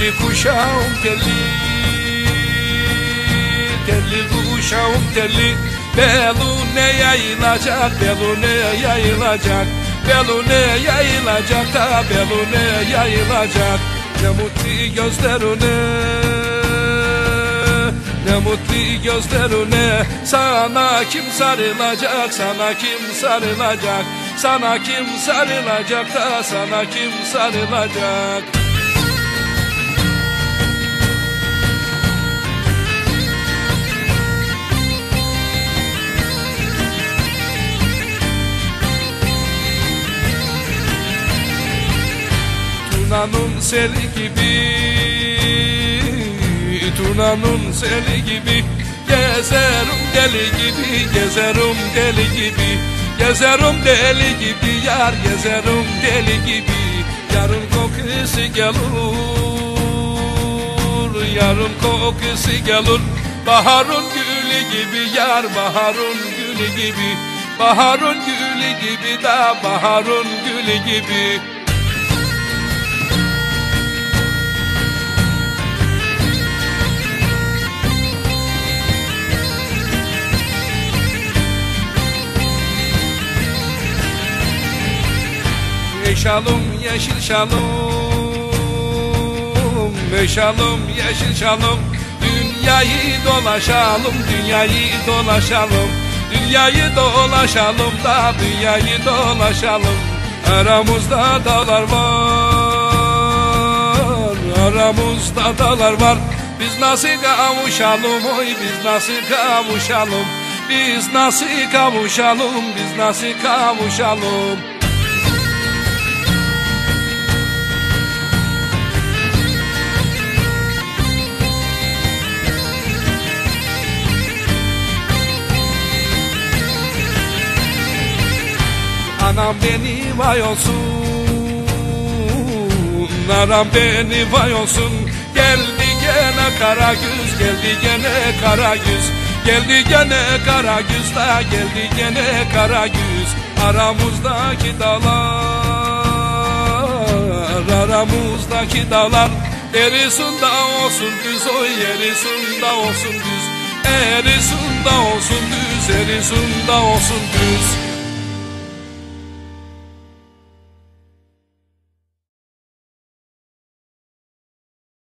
Telli kuşağım telli, telli kuşağım telli. Belune yayılacak, belune yayılacak, belune yayılacak da belune yayılacak. Ne mutlu gözlerine, ne mutlu gözlerine. Sana kim sarılacak, sana kim sarılacak, sana kim sarılacak da sana kim sarılacak. Turnanın seli gibi, turnanın seli gibi. Gezerim deli gibi, gezerim deli gibi. Gezerim deli gibi yar, gezerim deli gibi. Yarın kokusu gelir, yarın kokusu gelir. Baharın gülü gibi yar, baharın gülü gibi. Baharın gülü gibi da baharın gülü gibi. Şalım yeşil şalım, şalım yeşil şalım. Dünyayı dolaşalım, dünyayı dolaşalım. Dünyayı dolaşalım da dünyayı dolaşalım. Aramızda dağlar var, aramızda dağlar var. Biz nasıl kavuşalım oy, biz nasıl kavuşalım. Biz nasıl kavuşalım, biz nasıl kavuşalım. Anam beni vay olsun, anam beni vay olsun. Geldi gene kara güz, geldi gene kara güz. Geldi gene kara güz da geldi gene kara güz. Aramızdaki dağlar, aramızdaki dağlar. Erisin da olsun düz oy, erisin da olsun düz. Erisin da olsun düz, erisin da olsun düz.